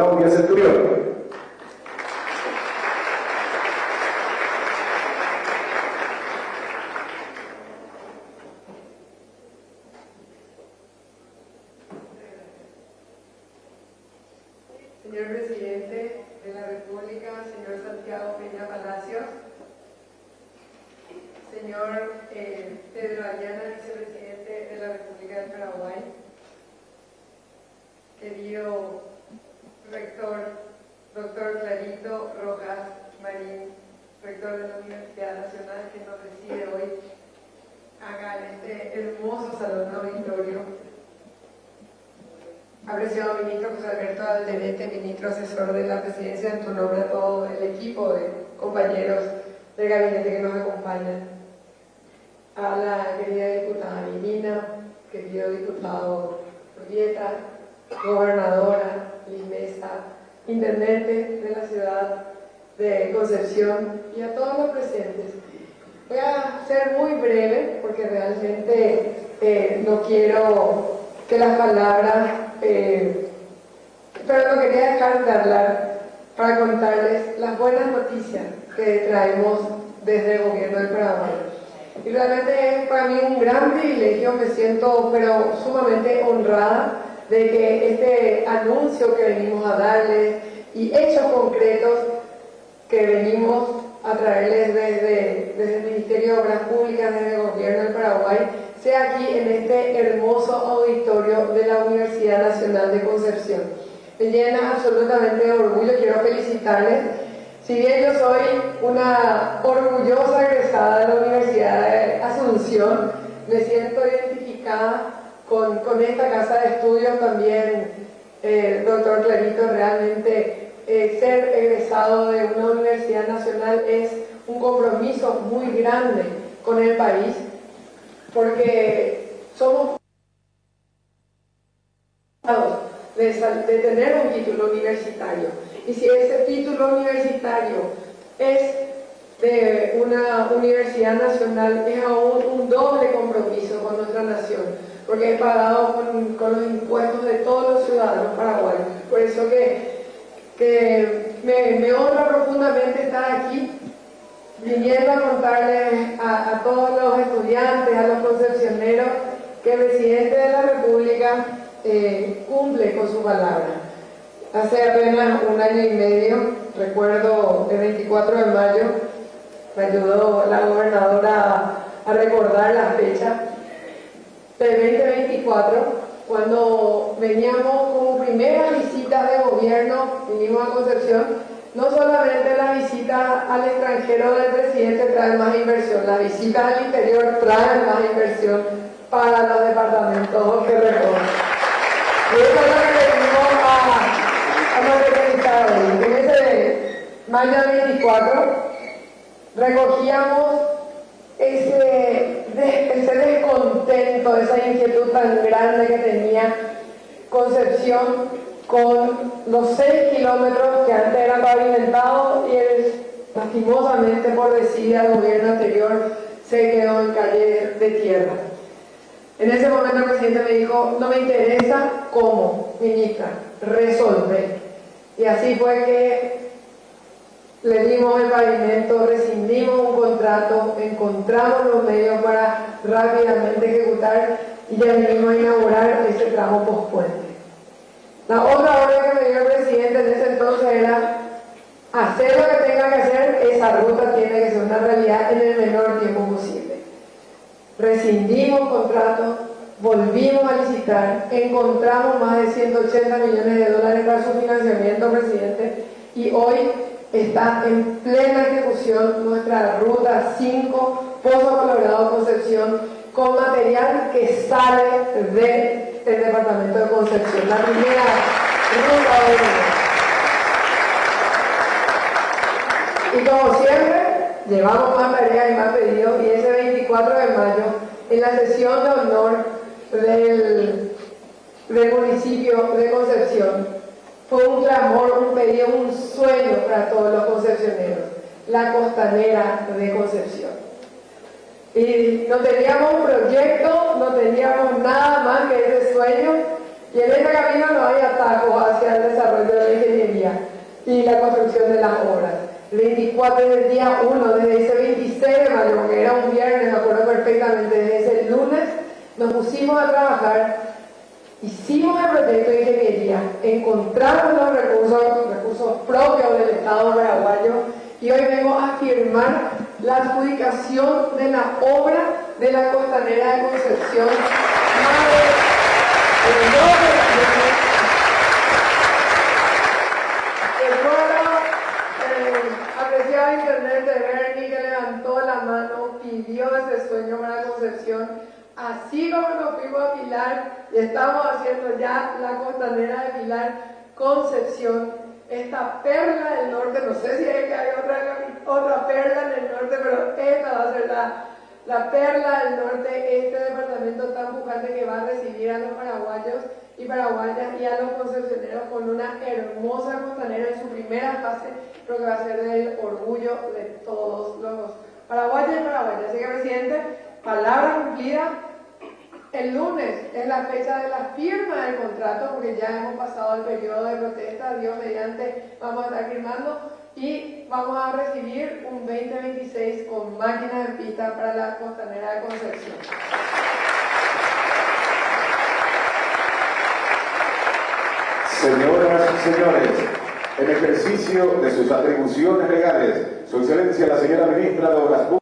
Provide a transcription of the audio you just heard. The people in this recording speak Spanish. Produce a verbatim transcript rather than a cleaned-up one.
Claudia Centurión. Señor Presidente de la República, señor Santiago Peña Palacios, señor eh, Pedro Ayala, vicepresidente de la República del Paraguay, querido rector, doctor Clarito Rojas Marín, rector de la Universidad Nacional, que nos recibe hoy acá en este hermoso salón auditorio. Apreciado ministro José Alberto Alderete, ministro asesor de la presidencia, en tu nombre a todo el equipo de compañeros del gabinete que nos acompañan. A la querida diputada Milina, querido diputado Urbieta, gobernadora Liz Mesa, intendente de la ciudad de Concepción y a todos los presentes. Voy a ser muy breve porque realmente eh, no quiero que las palabras, eh, pero no quería dejar de hablar para contarles las buenas noticias que traemos desde el gobierno del Paraguay. Y realmente es para mí un gran privilegio, me siento pero sumamente honrada de que este anuncio que venimos a darles y hechos concretos que venimos a traerles desde, desde el Ministerio de Obras Públicas, desde el gobierno del Paraguay, sea aquí en este hermoso auditorio de la Universidad Nacional de Concepción. Me llena absolutamente de orgullo, quiero felicitarles. Si bien yo soy una orgullosa egresada de la Universidad de Asunción, me siento identificada con, con esta casa de estudios también, eh, doctor Clarito, realmente eh, ser egresado de una universidad nacional es un compromiso muy grande con el país, porque somos de, de tener un título universitario. Y si ese título universitario es de una universidad nacional, es aún un doble compromiso con nuestra nación, porque es pagado con, con los impuestos de todos los ciudadanos paraguayos. Por eso que, que me, me honra profundamente estar aquí, viniendo a contarles a, a todos los estudiantes, a los concepcioneros, que el presidente de la República eh, cumple con su palabra. Hace apenas un año y medio, recuerdo el veinticuatro de mayo, me ayudó la gobernadora a, a recordar la fecha del veinte veinticuatro, cuando veníamos como primeras visitas de gobierno, vinimos a Concepción. No solamente las visitas al extranjero del presidente traen más inversión, las visitas al interior traen más inversión para los departamentos que recorren. Y eso es lo que venimos a, a materializar hoy. En ese mayo veinticuatro recogíamos ese, ese descontento, esa inquietud tan grande que tenía Concepción con los seis kilómetros que antes eran pavimentados y el, lastimosamente por decisión del gobierno anterior, se quedó en calle de tierra. En ese momento el presidente me dijo, no me interesa cómo, ministra, resolver. Y así fue que le dimos el pavimento, rescindimos un contrato, encontramos los medios para rápidamente ejecutar y ya vinimos a inaugurar ese tramo pospuente. La otra orden que me dio el presidente en ese entonces era hacer lo que tenga que hacer, esa ruta tiene que ser una realidad en el menor tiempo posible. Rescindimos contratos, volvimos a licitar, encontramos más de ciento ochenta millones de dólares para su financiamiento, presidente, y hoy está en plena ejecución nuestra ruta cinco, Pozo Colorado Concepción, con material que sale de el departamento de Concepción, la primera ruta de y como siempre llevamos más tareas y más pedidos, y ese veinticuatro de mayo en la sesión de honor del, del municipio de Concepción fue un clamor, un pedido, un sueño para todos los concepcioneros, la costanera de Concepción. Y no teníamos un proyecto, no teníamos nada más que ese sueño, y en ese camino no hay atajos hacia el desarrollo de la ingeniería el veinticuatro del día uno, desde ese veintiséis de mayo, que era un viernes, me acuerdo perfectamente, desde ese lunes nos pusimos a trabajar, hicimos el proyecto de ingeniería, encontramos los recursos, recursos propios del Estado paraguayo, y hoy vengo a firmar la adjudicación de la obra de la Costanera de Concepción. Apreciaba internet de Bernie, que levantó la mano, pidió ese sueño para Concepción. Así como nos fuimos a Pilar y estamos haciendo ya la Costanera de Pilar, Concepción, esta perla del norte, no sé si es que hay otra, otra perla en el norte, pero esta va a ser la, la perla del norte, este departamento tan pujante que va a recibir a los paraguayos y paraguayas y a los concepcioneros con una hermosa costanera en su primera fase, creo que va a ser del orgullo de todos los paraguayos y paraguayas. Así que, presidente, palabra cumplida. El lunes es la fecha de la firma del contrato, porque ya hemos pasado el periodo de protesta, Dios mediante vamos a estar firmando y vamos a recibir un veinte veintiséis con máquinas de pista para la Costanera de Concepción. Señoras y señores, en ejercicio de sus atribuciones legales, Su Excelencia la señora Ministra de Obras Públicas